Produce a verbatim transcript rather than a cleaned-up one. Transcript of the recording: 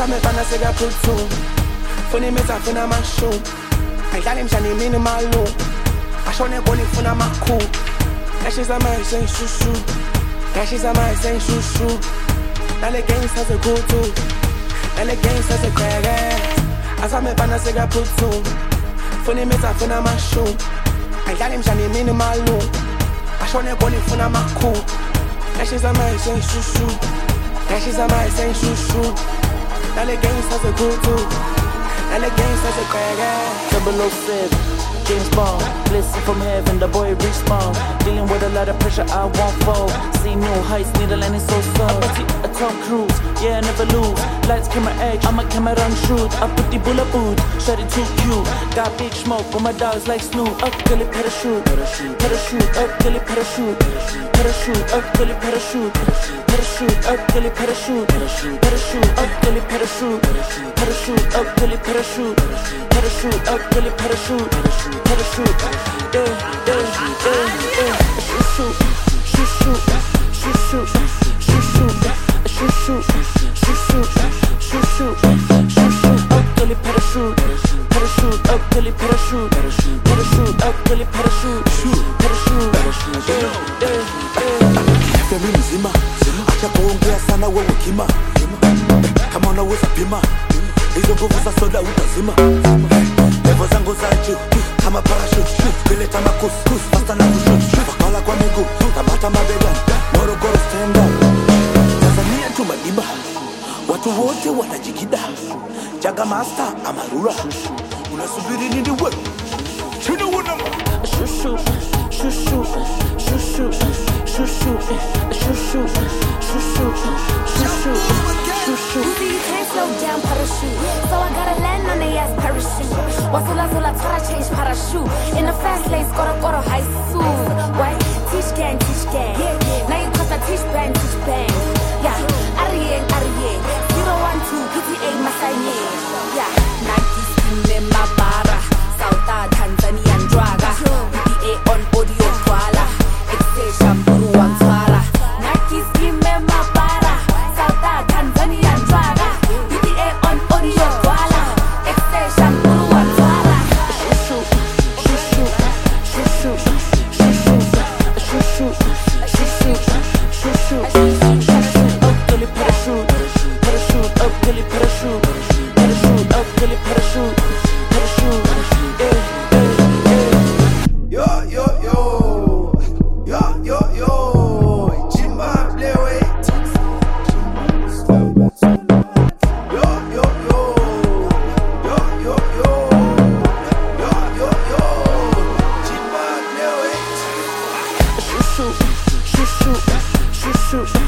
asamefana sekaphuthu funa imitha funa amashu ayidlala imshani imini malu ashone boli funa amakhu yashiza my say shushu yashiza my say shushu dale gangsters a kutu dale gangsters a kwege asamefana sekaphuthu funa imitha funa amashu ayidlala imshani imini malu ashone boli funa amakhu yashiza my say shushu yashiza my say shushu dale gangsters a kutu dale gangsters a kwege double oh seven James Bond, blessing from heaven, the boy respawn. Dealing with a lot of pressure, I won't fall. See new heights, need a landing so soft. I a Tom Cruise, yeah, I never lose. Lights, camera, action, I'm a camera and shoot. I put the bullet boot, shot it too cute. Got big smoke, but my dogs like Snoop. Up till it parachute, parachute, up till it parachute, parachute, up till it parachute, parachute, up till it parachute, parachute, up till it parachute, parachute, up till it parachute, parachute, up till it parachute. Parachute, yeah, yeah, yeah, yeah. Shoot, shoot, shoot, shoot, shoot, shoot, shoot, shoot, shoot, shoot, shoot, shoot, up till it parachute, parachute, up till it parachute, parachute, up till it parachute, parachute, yeah, yeah, yeah. Femi mzima, acha kuongea sana wewe kima, kama unaweza pima, hizo nguvu za soda utazima. Levo zangu za juu kama parachute, kileta makuskus fasta na kushoot, wakala kwa miguu tabata mabegani, Morogoro stand up. Tanzania tumadimba, watu wote wanajikida, Jaga master amarura, unasubiri nini wewe? Chini wana shushu, shushu, shushu, shushu, shushu, shushu, shushu, shushu. You can't slow down parachute, so I gotta land on the ass parachute. Wasula zula try to change parachute. In the fast lane, gotta go to high school. What? Teach gang, teach gang. Now you cause I teach bang, teach bang. Yeah, Arieng, Arieng. zero one two, P T A Masanye. Yeah, Nike skin in my bara. South Tanzanian draga. P T A on audio twala. Extension Puru Wantwala. Nike skin in my bara. South Tanzanian draga. P T A on audio twala. Extension Puru Wantwala. Shoot, shoot, shoot, shoot, shoot, shoot, shoot, shoot, shoot, shoot, up till it parachute, parachute, up till it parachute, parachute, up till it parachute, parachute, yeah, yeah, yeah. Yo, yo, yo, yo, yo, yo, Jimba Blewe. Yo, yo, yo, yo, yo, yo, yo, yo, yo, Jimba Blewe. Shoot, shoot, shoot, shoot, shoot, shoot.